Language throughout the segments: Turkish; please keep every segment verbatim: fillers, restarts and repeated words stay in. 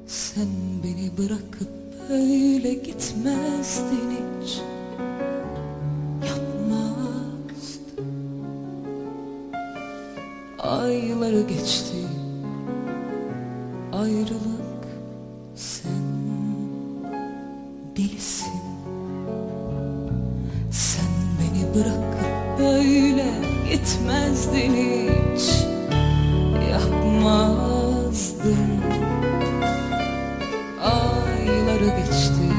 Sen beni bırakıp öyle gitmezdin hiç, yapmazdın. Ayları geçti, ayrılık, sen delisin. Sen beni bırakıp öyle gitmezdin hiç, yapmazdın. Ayları geçti,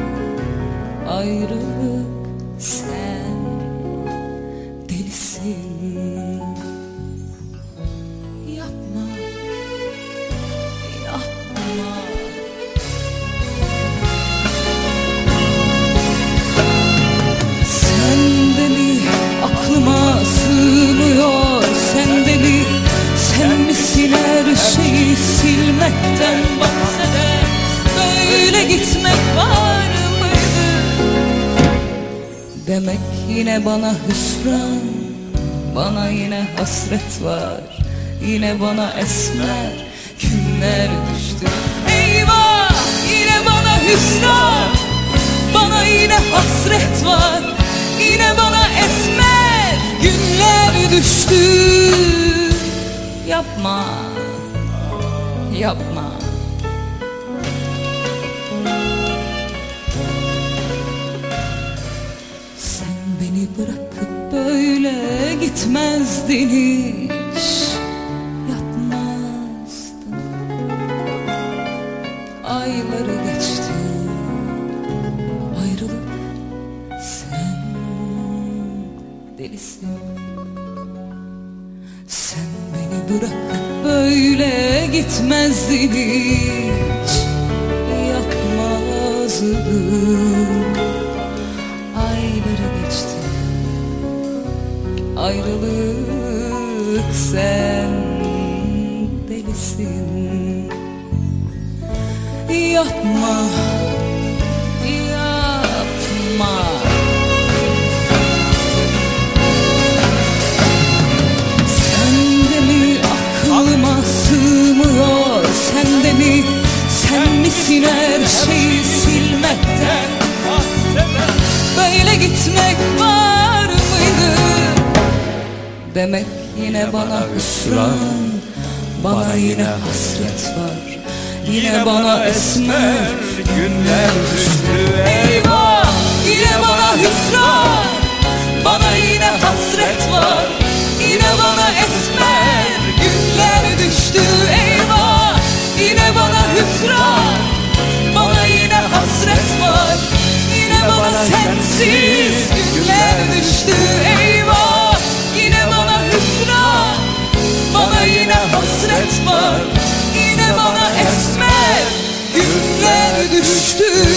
ayrılık, sen delisin. Yapma, yapma. Sen de mi aklıma sığmıyor, sen de mi, sen misin her şeyi silmekten bahseden? Böyle gitmek var mıydı? Demek yine bana hüsran, bana yine hasret var. Yine bana esmer günler düştü. Eyvah, yine bana hüsran, bana yine hasret var. Yine bana esmer günler düştü. Yapma, yapma. Sen beni bırakıp böyle gitmezdin hiç, yapmazdın. Ayları geçti, ayrılık, sen delisin. Sen beni bırakıp böyle gitmezdin hiç, yapmazdın. Ayları geçti, ayrılık, sen delisin. Yapma, yapma. Sen de mi aklıma sığmıyor, sen de mi, sen misin her şeyi silmekten? Böyle gitmek var mıydı? Demek yine bana hüsran, bana yine hasret var. Yine bana esmer günler düştü. Eyvah, yine bana hüsran, bana yine hasret var. Yine bana esmer günler düştü. Eyvah, yine bana hüsran, bana yine hasret var. Yine bana sensiz günler düştü. Eyvah, yine bana hüsran, bana yine hasret var. Yine bana esmer günler düştü.